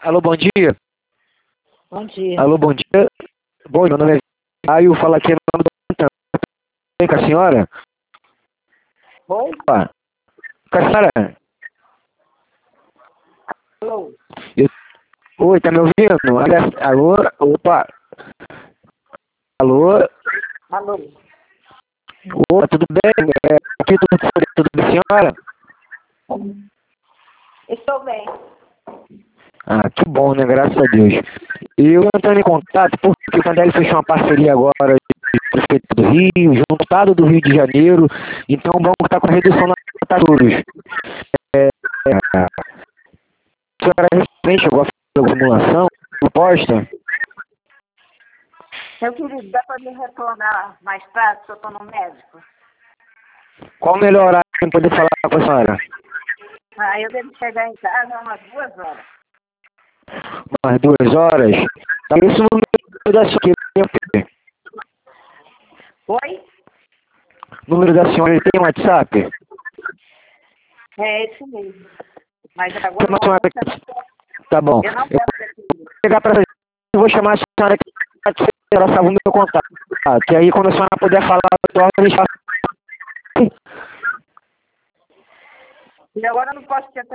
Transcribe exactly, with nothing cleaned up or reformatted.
Alô, bom dia. Bom dia. Alô, bom dia. Bom, meu nome é Caio, fala aqui no nome do Oi, com a senhora? Oi? Opa. Com a senhora? Alô? Eu... Oi, tá me ouvindo? Alô? Opa. Alô? Alô? Opa, tudo bem? É, aqui tudo, tudo bem, senhora? Estou bem. Ah, que bom, né? Graças a Deus. E eu entrando em contato porque o Candelli fechou uma parceria agora de Prefeito do Rio, junto ao Estado do Rio de Janeiro, então vamos estar com a redução na juros. É, é, a senhora recentemente chegou a fazer alguma simulação, proposta? Meu querido, dá para me retornar mais tarde, se eu estou no médico? Qual o melhor horário para poder falar com a senhora? Ah, eu devo chegar em casa umas duas horas. Umas duas horas? Tá esse número da senhora. Oi? Número da senhora, ele tem WhatsApp? É esse mesmo. Mas agora Chama a não vou senhora. Tá bom. Eu não Eu quero esse vou pegar pra eu vou chamar a senhora que ela salva o meu contato. Que aí quando a senhora puder falar, eu deixar. E agora eu não posso te atender.